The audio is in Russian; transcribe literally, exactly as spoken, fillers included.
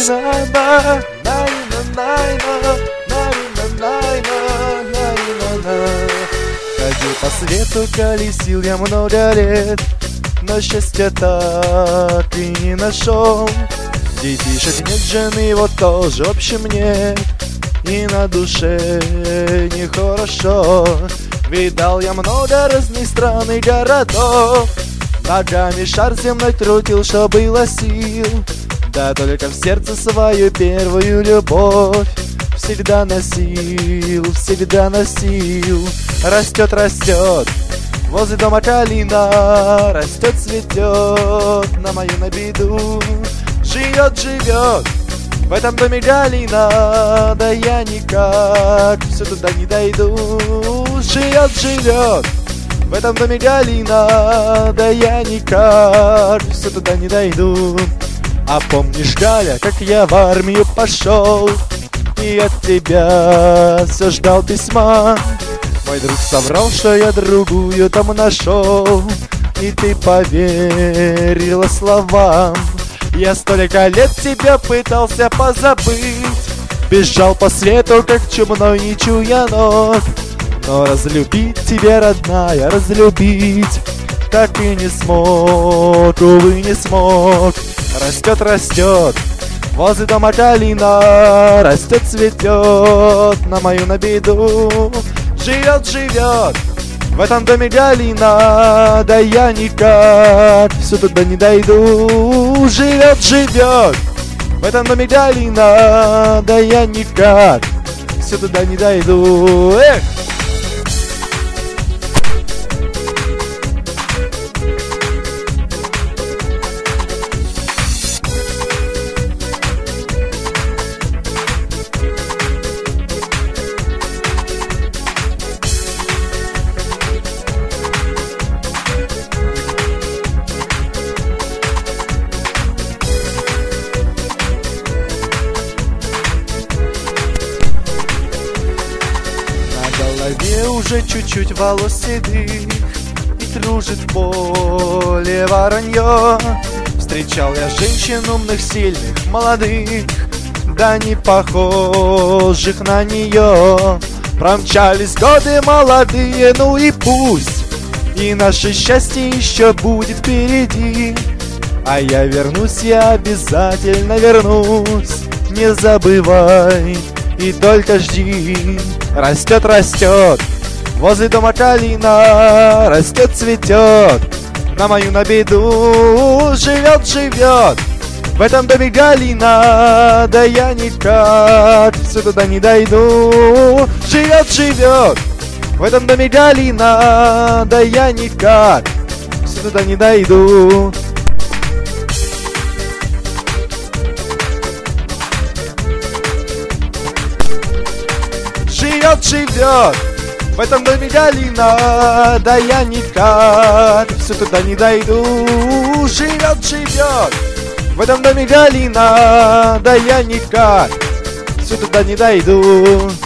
Ходил по свету, колесил я много лет, но счастья так и не нашел. Детишек нет, жены вот тоже в общем нет, и на душе нехорошо. Видал я много разных стран и городов, ногами шар земной крутил, что было сил. Да только в сердце свою первую любовь всегда носил, всегда носил. Растет, растет, возле дома калина, растет, цветет, на мою на беду. Живет, живет, в этом доме галина, да я никак все туда не дойду. Живет, живет, в этом доме галина, да я никак все туда не дойду. А помнишь, Галя, как я в армию пошел, и от тебя все ждал письма. Мой друг соврал, что я другую там нашел, и ты поверила словам. Я столько лет тебя пытался позабыть, бежал по свету, как чумной, не чуя ног. Но разлюбить тебя, родная, разлюбить так и не смог, увы, не смог. Растет, растет, возле дома калина, растет, цветет, на мою на беду. Живет, живет, в этом доме галина, да я никак все туда не дойду. Живет, живет, в этом доме галина, да я никак все туда не дойду. Эх! На голове уже чуть-чуть волос седых, и кружит в поле воронье. Встречал я женщин умных, сильных, молодых, да не похожих на нее. Промчались годы молодые, ну и пусть, и наше счастье еще будет впереди. А я вернусь, я обязательно вернусь, не забывай и только жди. Растет, растет, возле дома калина, растет, цветет, на мою на беду. Живет, живет, в этом доме галина, да я никак все туда не дойду. Живет, живет, в этом доме галина, да я никак все туда не дойду. Живет, живет, в этом доме галина, да я никак все туда не дойду. Живет, живет, в этом доме галина, да я никак все туда не дойду.